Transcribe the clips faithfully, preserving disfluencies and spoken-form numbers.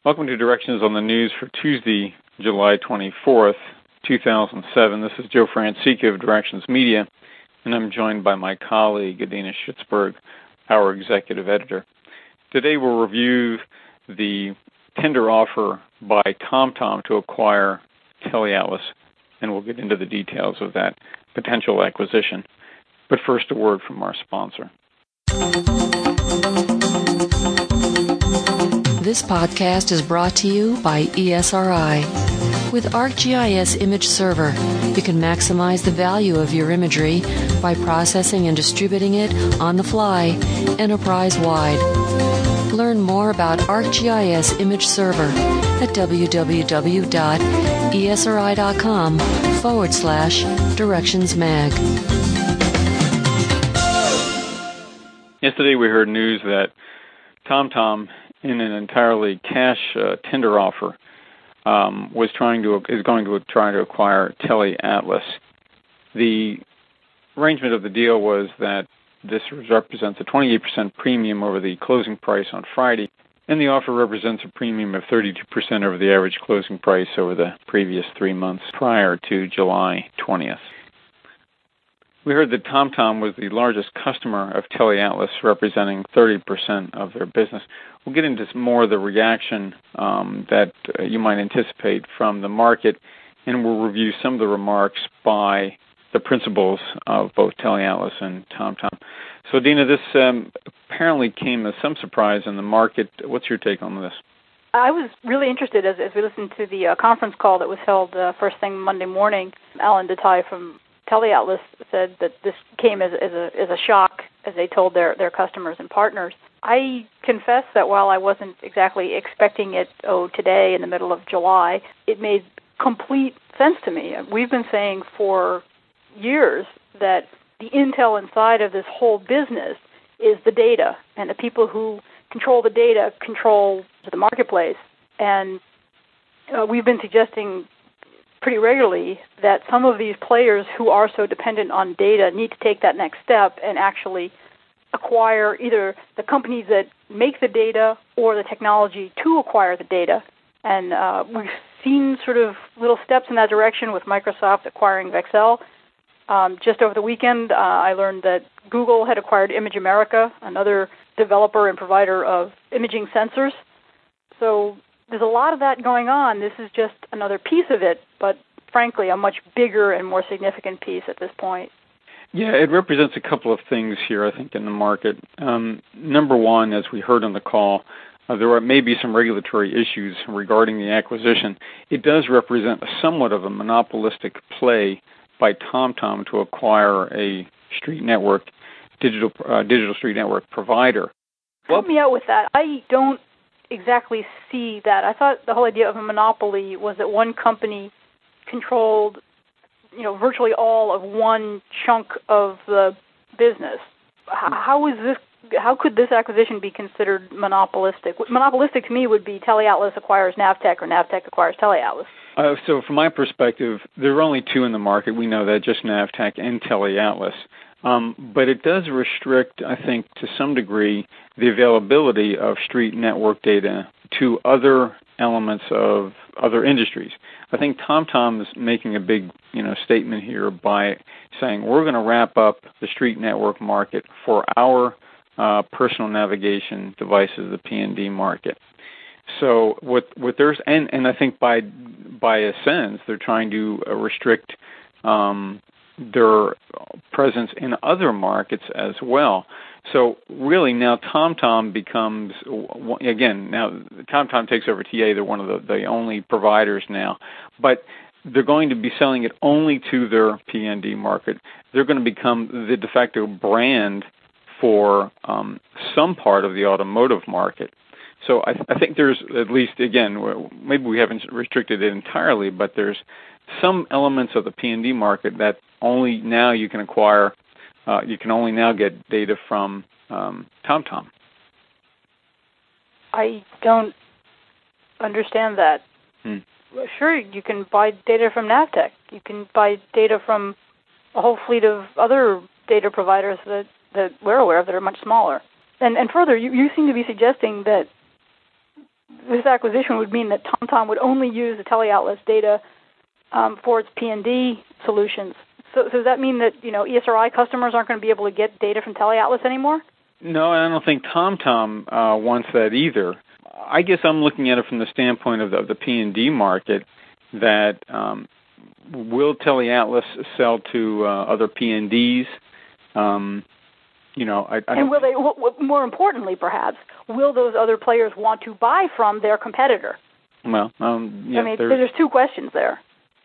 Welcome to Directions on the News for Tuesday, July twenty-fourth, two thousand seven. This is Joe Francica of Directions Media, and I'm joined by my colleague, Adina Schitzberg, our executive editor. Today we'll review the tender offer by TomTom to acquire TeleAtlas, and we'll get into the details of that potential acquisition. But first, a word from our sponsor. This podcast is brought to you by E S R I. With ArcGIS Image Server, you can maximize the value of your imagery by processing and distributing it on the fly, enterprise-wide. Learn more about ArcGIS Image Server at www.esri.com forward slash directions mag. Yesterday we heard news that TomTom, in an entirely cash uh, tender offer, um, was trying to is going to try to acquire TeleAtlas. The arrangement of the deal was that this represents a twenty-eight percent premium over the closing price on Friday, and the offer represents a premium of thirty-two percent over the average closing price over the previous three months prior to July twentieth. We heard that TomTom was the largest customer of TeleAtlas, representing thirty percent of their business. We'll get into some more of the reaction um, that uh, you might anticipate from the market, and we'll review some of the remarks by the principals of both TeleAtlas and TomTom. So, Dina, this um, apparently came as some surprise in the market. What's your take on this? I was really interested as, as we listened to the uh, conference call that was held uh, first thing Monday morning. Alan Dettai from TeleAtlas said that this came as, as, a, as a shock as they told their, their customers and partners. I confess that while I wasn't exactly expecting it, oh, today in the middle of July, it made complete sense to me. We've been saying for years that the intel inside of this whole business is the data, and the people who control the data control the marketplace. And uh, we've been suggesting pretty regularly that some of these players who are so dependent on data need to take that next step and actually acquire either the companies that make the data or the technology to acquire the data. And uh, we've seen sort of little steps in that direction with Microsoft acquiring Vexcel. Um, just over the weekend, uh, I learned that Google had acquired Image America, another developer and provider of imaging sensors. So there's a lot of that going on. This is just another piece of it, but frankly, a much bigger and more significant piece at this point. Yeah, it represents a couple of things here, I think, in the market. Um, number one, as we heard on the call, uh, there are maybe some regulatory issues regarding the acquisition. It does represent somewhat of a monopolistic play by TomTom to acquire a street network, digital uh, digital street network provider. Help me out with that. I don't exactly see that. I thought the whole idea of a monopoly was that one company controlled, you know, virtually all of one chunk of the business. How is this? How could this acquisition be considered monopolistic? Monopolistic to me would be TeleAtlas acquires Navtec or Navtec acquires TeleAtlas. Uh, so from my perspective, there are only two in the market. We know that, just Navtec and TeleAtlas. Um, but it does restrict, I think, to some degree, the availability of street network data to other elements of other industries. I think TomTom is making a big, you know, statement here by saying we're going to wrap up the street network market for our uh, personal navigation devices, the P N D market. So what what there's and, and I think by by a sense they're trying to uh, restrict um, their presence in other markets as well. So really now TomTom becomes, again, now TomTom takes over T A. They're one of the, the only providers now. But they're going to be selling it only to their P N D market. They're going to become the de facto brand for um, some part of the automotive market. So I, I think there's at least, again, maybe we haven't restricted it entirely, but there's some elements of the P N D market that only now you can acquire. Uh, you can only now get data from um, TomTom. I don't understand that. Hmm. Sure, you can buy data from Navtec. You can buy data from a whole fleet of other data providers that, that we're aware of that are much smaller. And, and further, you, you seem to be suggesting that this acquisition would mean that TomTom would only use the TeleAtlas data um, for its P and D solutions. So, so does that mean that, you know, E S R I customers aren't going to be able to get data from TeleAtlas anymore? No, I don't think TomTom uh, wants that either. I guess I'm looking at it from the standpoint of the, of the P and D market, that um, will TeleAtlas sell to uh, other P and Ds? Um, you know, I, I and will they? W- w- more importantly, perhaps, will those other players want to buy from their competitor? Well, um, yeah, I mean, there's, there's two questions there.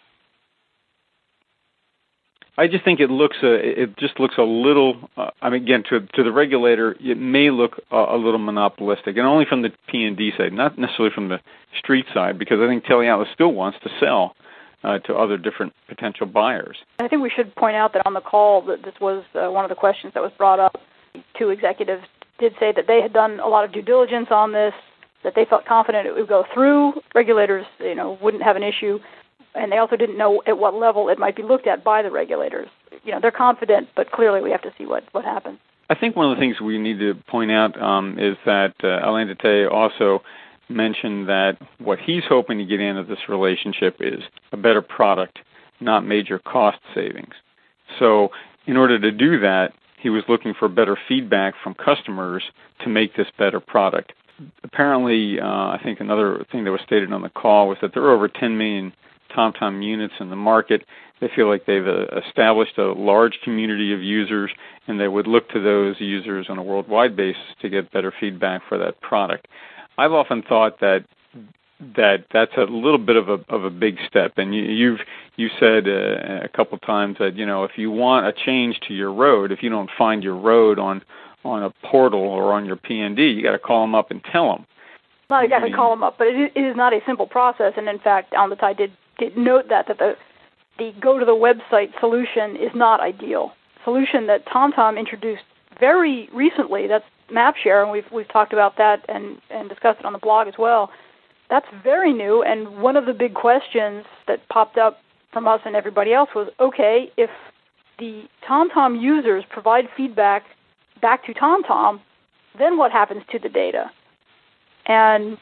I just think it looks a, it just looks a little. Uh, I mean, again, to to the regulator, it may look a, a little monopolistic, and only from the P and D side, not necessarily from the street side, because I think TeleAtlas still wants to sell uh, to other different potential buyers. I think we should point out that on the call that this was uh, one of the questions that was brought up. Two executives did say that they had done a lot of due diligence on this, that they felt confident it would go through. Regulators, you know, wouldn't have an issue. And they also didn't know at what level it might be looked at by the regulators. You know, they're confident, but clearly we have to see what, what happens. I think one of the things we need to point out um, is that uh, Alain Detaille also mentioned that what he's hoping to get into this relationship is a better product, not major cost savings. So in order to do that, he was looking for better feedback from customers to make this better product. Apparently, uh, I think another thing that was stated on the call was that there are over ten million TomTom units in the market. They feel like they've uh, established a large community of users, and they would look to those users on a worldwide basis to get better feedback for that product. I've often thought that that that's a little bit of a of a big step, and you, you've you said uh, a couple times that, you know, if you want a change to your road, if you don't find your road on on a portal or on your P and D, you got to call them up and tell them. Not exactly I mean, call them up, but it is not a simple process, and in fact, Alain Detaille did did note that, that the, the go-to-the-website solution is not ideal. Solution that TomTom introduced very recently, that's MapShare, and we've we've talked about that and, and discussed it on the blog as well. That's very new, and one of the big questions that popped up from us and everybody else was, okay, if the TomTom users provide feedback back to TomTom, then what happens to the data? And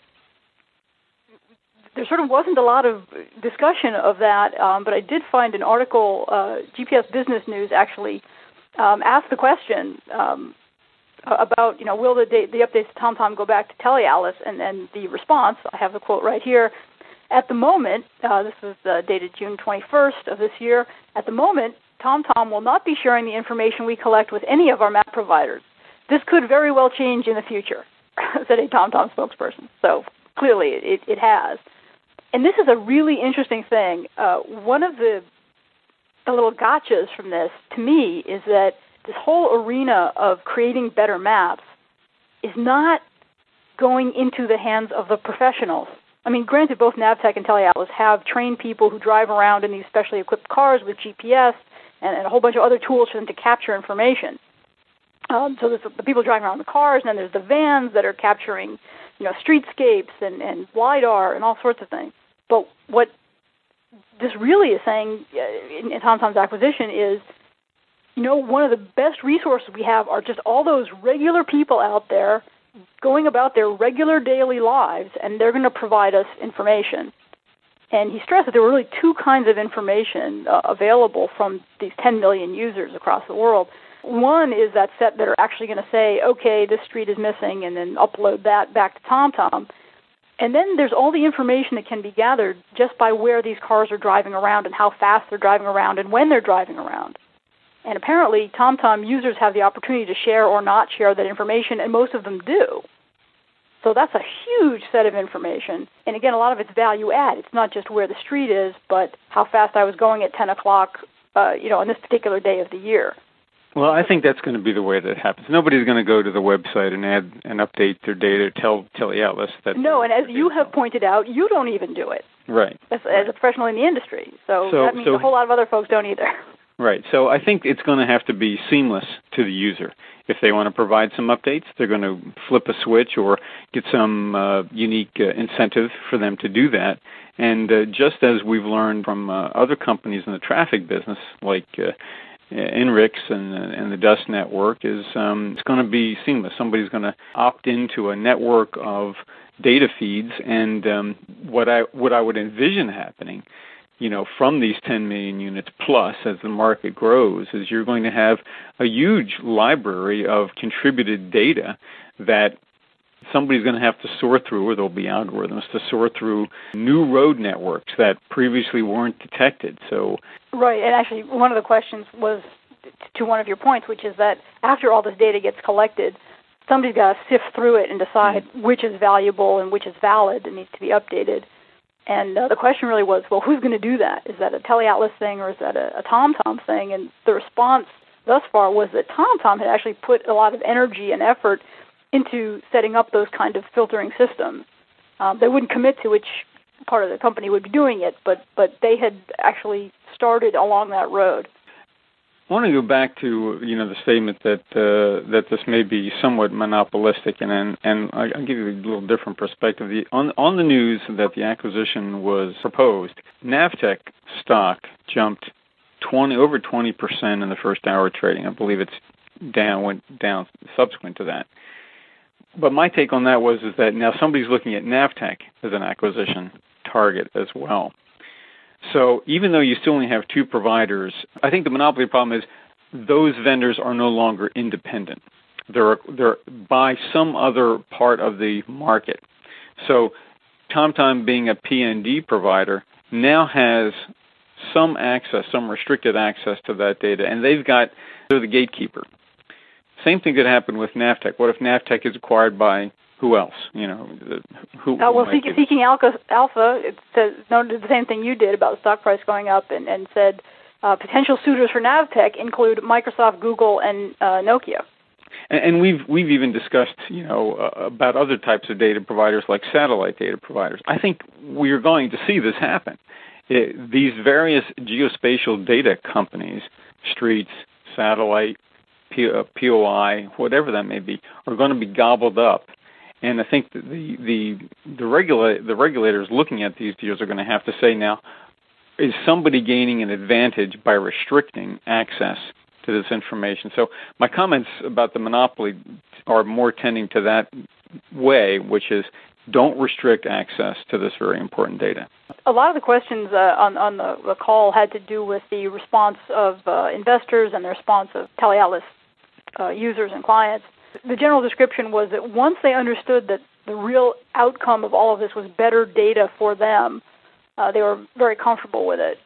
there sort of wasn't a lot of discussion of that, um, but I did find an article, uh, G P S Business News actually um, asked the question um, about, you know, will the, da- the updates to TomTom go back to TeleAtlas? And then the response, I have the quote right here, at the moment, uh, this was uh, dated June twenty-first of this year, at the moment, TomTom will not be sharing the information we collect with any of our map providers. This could very well change in the future, said a TomTom spokesperson. So clearly it, it has. And this is a really interesting thing. Uh, one of the, the little gotchas from this, to me, is that this whole arena of creating better maps is not going into the hands of the professionals. I mean, granted, both Navteq and TeleAtlas have trained people who drive around in these specially equipped cars with G P S and, and a whole bunch of other tools for them to capture information. Um, so there's the people driving around the cars, and then there's the vans that are capturing, you know, streetscapes and, and LiDAR and all sorts of things. But what this really is saying in, in TomTom's acquisition is, you know, one of the best resources we have are just all those regular people out there going about their regular daily lives, and they're going to provide us information. And he stressed that there were really two kinds of information uh, available from these ten million users across the world. One is that set that are actually going to say, okay, this street is missing, and then upload that back to TomTom. And then there's all the information that can be gathered just by where these cars are driving around and how fast they're driving around and when they're driving around. And apparently, TomTom users have the opportunity to share or not share that information, and most of them do. So that's a huge set of information. And again, a lot of it's value add. It's not just where the street is, but how fast I was going at ten o'clock, uh, you know, on this particular day of the year. Well, I think that's going to be the way that happens. Nobody's going to go to the website and add and update their data, tell TeleAtlas that. No, and as you have pointed out, you don't even do it. Right. As, right. as a professional in the industry. So, so that means so, a whole lot of other folks don't either. Right. So I think it's going to have to be seamless to the user. If they want to provide some updates, they're going to flip a switch or get some uh, unique uh, incentive for them to do that. And uh, just as we've learned from uh, other companies in the traffic business, like uh, INRIX and, and the Dust network is um, it's going to be seamless. Somebody's going to opt into a network of data feeds, and um, what I what I would envision happening, you know, from these ten million units plus as the market grows, is you're going to have a huge library of contributed data that somebody's going to have to sort through, or there'll be algorithms to sort through new road networks that previously weren't detected. So, right, and actually one of the questions was to one of your points, which is that after all this data gets collected, somebody's got to sift through it and decide mm-hmm. which is valuable and which is valid and needs to be updated. And uh, the question really was, well, who's going to do that? Is that a TeleAtlas thing, or is that a, a TomTom thing? And the response thus far was that TomTom had actually put a lot of energy and effort into setting up those kind of filtering systems. Um, they wouldn't commit to which part of the company would be doing it, but, but they had actually started along that road. I want to go back to, you know, the statement that uh, that this may be somewhat monopolistic, and and, and I'll give you a little different perspective. The, on on the news that the acquisition was proposed, Navteq stock jumped twenty over twenty percent in the first hour of trading. I believe it's down went down subsequent to that. But my take on that was is that now somebody's looking at Navteq as an acquisition target as well. So even though you still only have two providers, I think the monopoly problem is those vendors are no longer independent. They're they're by some other part of the market. So TomTom, being a P N D provider, now has some access, some restricted access to that data, and they've got they're the gatekeeper. Same thing could happen with Navteq. What if Navteq is acquired by who else? You know, who? Uh, well, who Seeking, Seeking Alpha, Alpha it says, noted the same thing you did about the stock price going up, and, and said uh, potential suitors for Navteq include Microsoft, Google, and uh, Nokia. And, and we've we've even discussed, you know, uh, about other types of data providers like satellite data providers. I think we are going to see this happen. It, these various geospatial data companies, Streets, Satellite, P, uh, P O I, whatever that may be, are going to be gobbled up. And I think that the the the, regula- the regulators looking at these deals are going to have to say now, is somebody gaining an advantage by restricting access to this information? So my comments about the monopoly are more tending to that way, which is don't restrict access to this very important data. A lot of the questions uh, on, on the, the call had to do with the response of uh, investors and the response of TeleAtlas uh, users and clients. The general description was that once they understood that the real outcome of all of this was better data for them, uh, they were very comfortable with it.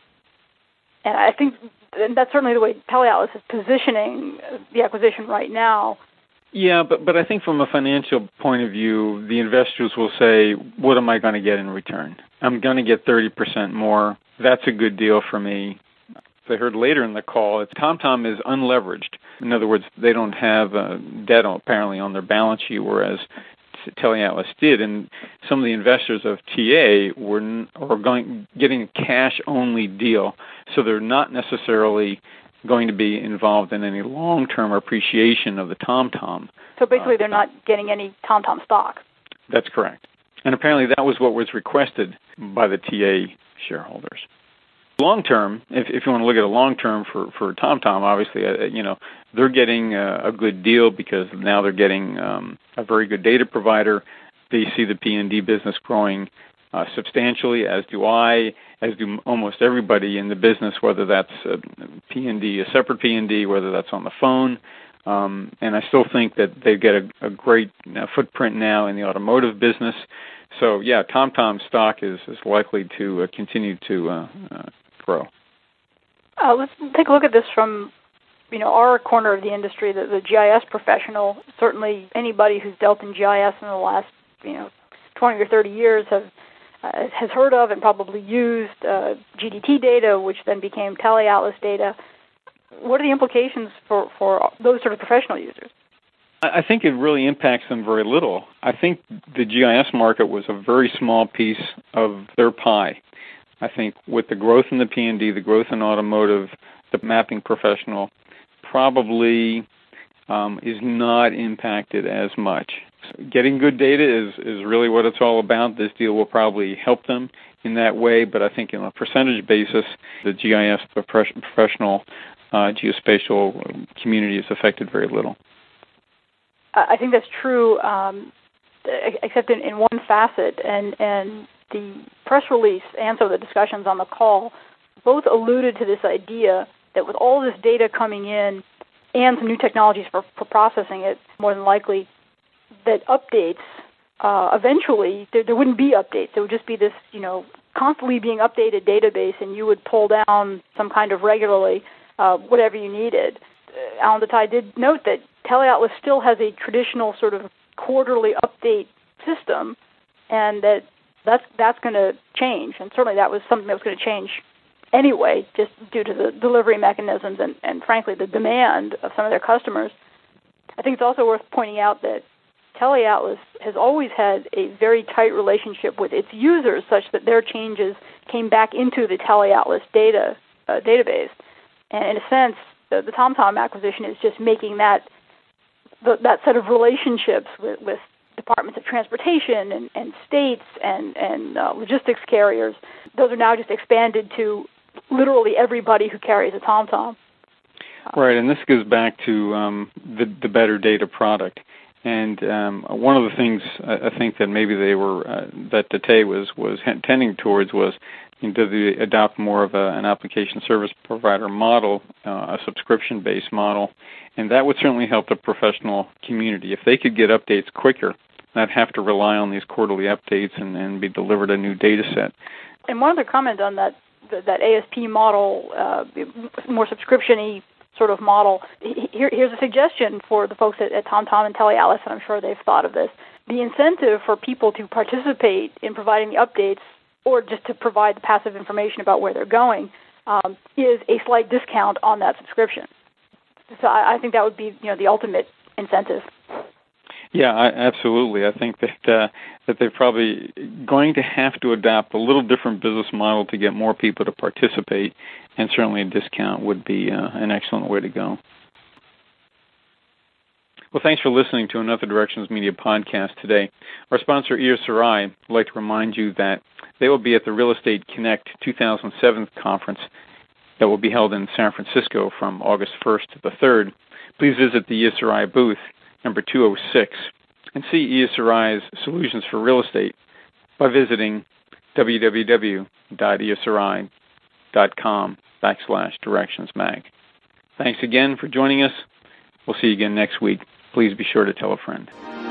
And I think and that's certainly the way TeleAtlas is positioning the acquisition right now. Yeah, but, but I think from a financial point of view, the investors will say, what am I going to get in return? I'm going to get thirty percent more. That's a good deal for me. As I heard later in the call, it's TomTom is unleveraged. In other words, they don't have uh, debt apparently on their balance sheet, whereas TeleAtlas did. And some of the investors of T A were, were going getting a cash-only deal, so they're not necessarily going to be involved in any long-term appreciation of the TomTom. So basically, uh, they're not getting any TomTom stock. That's correct. And apparently, that was what was requested by the T A shareholders. Long term, if, if you want to look at a long term for, for TomTom, obviously, uh, you know, they're getting uh, a good deal because now they're getting um, a very good data provider. They see the P and D business growing uh, substantially, as do I, as do almost everybody in the business, whether that's a P and D, a separate P and D, whether that's on the phone. Um, and I still think that they get a, a great uh, footprint now in the automotive business. So, yeah, TomTom stock is, is likely to uh, continue to uh, uh, grow. Uh, let's take a look at this from, you know, our corner of the industry, the, the G I S professional. Certainly, anybody who's dealt in G I S in the last, you know, twenty or thirty years have uh, has heard of and probably used uh, G D T data, which then became TeleAtlas data. What are the implications for, for those sort of professional users? I think it really impacts them very little. I think the G I S market was a very small piece of their pie. I think with the growth in the P and D, the growth in automotive, the mapping professional probably um, is not impacted as much. So getting good data is, is really what it's all about. This deal will probably help them in that way, but I think on a percentage basis, the G I S professional uh, geospatial community is affected very little. I think that's true, um, except in, in one facet, and, and the press release and some of the discussions on the call both alluded to this idea that with all this data coming in and some new technologies for, for processing it, more than likely, that updates, uh, eventually, there, there wouldn't be updates. There would just be this, you know, constantly being updated database, and you would pull down some kind of regularly uh, whatever you needed. Uh, Alan Dattai did note that TeleAtlas still has a traditional sort of quarterly update system, and that that's, that's going to change. And certainly that was something that was going to change anyway, just due to the delivery mechanisms and, and, frankly, the demand of some of their customers. I think it's also worth pointing out that TeleAtlas has always had a very tight relationship with its users, such that their changes came back into the TeleAtlas data uh, database. And in a sense, the, the TomTom acquisition is just making that the, that set of relationships with, with departments of transportation and, and states and, and uh, logistics carriers, those are now just expanded to literally everybody who carries a TomTom. Right, and this goes back to um, the, the better data product. And um, one of the things I think that maybe they were, uh, that Dattai was, was tending towards was, you know, do they adopt more of a, an application service provider model, uh, a subscription-based model, and that would certainly help the professional community. If they could get updates quicker, not have to rely on these quarterly updates and, and be delivered a new data set. And one other comment on that, that A S P model, uh, more subscription-y sort of model. Here, here's a suggestion for the folks at, at TomTom and TeleAtlas, and I'm sure they've thought of this. The incentive for people to participate in providing the updates or just to provide the passive information about where they're going um, is a slight discount on that subscription. So I, I think that would be, you know, the ultimate incentive. Yeah, I, absolutely. I think that uh, that they're probably going to have to adopt a little different business model to get more people to participate, and certainly a discount would be uh, an excellent way to go. Well, thanks for listening to another Directions Media podcast today. Our sponsor, E S R I, would like to remind you that they will be at the Real Estate Connect two thousand seven conference that will be held in San Francisco from August first to the third. Please visit the E S R I booth, number two oh six, and see E S R I's solutions for real estate by visiting www.esri.com backslash directionsmag. Thanks again for joining us. We'll see you again next week. Please be sure to tell a friend.